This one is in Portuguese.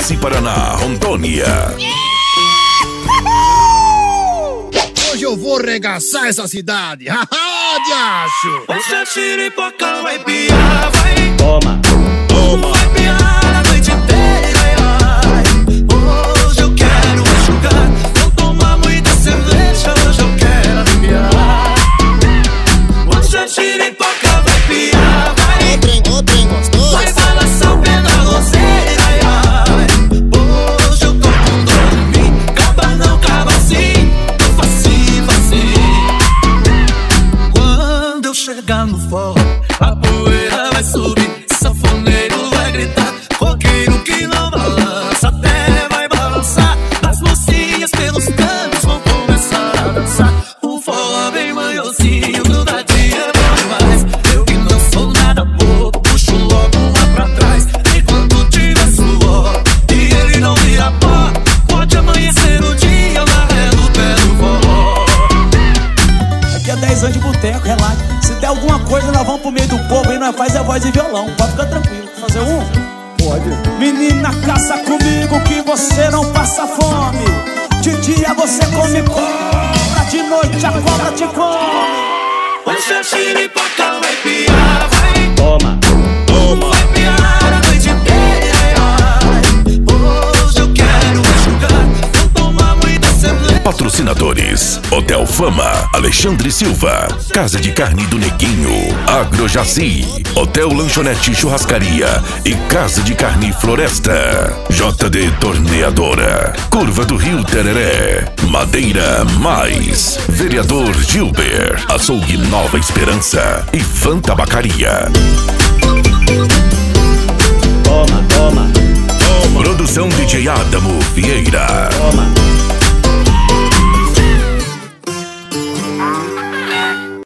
Jaci Paraná, Rondônia. Hoje eu vou regaçar essa cidade. Haha, diacho. Essa xiripoca vai piar, vai. Toma, toma. Vai piar a noite inteira, ai. Hoje eu quero enxugar. Não tomar muita cerveja, hoje eu quero aliviar. Hoje a xiripoca vai piar, vai. Ô trem gostoso. Vai balançar o pé na roseira, ai, ai. Hoje eu tô com dor em mim. Caba não, caba sim. Tô facinho, facinho. Quando eu chegar no forró, a poeira vai subir, sanfoneiro vai gritar, roqueiro que não balança, até vai balançar. As mocinhas pelos cantos vão começar a dançar. O forró bem manhozinho, grudadinho é bom demais. Eu que não sou nada bobo, puxo logo uma pra trás. Enquanto tiver suor e ele não vira pó, pode amanhecer o dia na ré do pé do forró. Aqui é 10 anos de boteco, relaxa. Se der alguma coisa, nós vamos pro meio do povo e nós faz a voz e violão. Pode ficar tranquilo. Fazer um? Pode. Menina, caça comigo que você não passa fome. De dia você come cobra, de noite a cobra te come. Hoje a xiripoca vai piar, vai. Toma, toma. Vai piar a noite inteira, ai. Hoje eu quero enxugar. Não tomar muita cerveja. Patrocinadores: Hotel Fama, Alexandre Silva, Casa de Carne do Neguinho, Agro Jaci, Hotel Lanchonete Churrascaria e Casa de Carne Floresta, JD Torneadora, Curva do Rio Tereré, Madeira Mais, Vereador Gilber, Açougue Nova Esperança e Fan Tabacaria. Toma, toma. Produção DJ Adamo Vieira. Toma.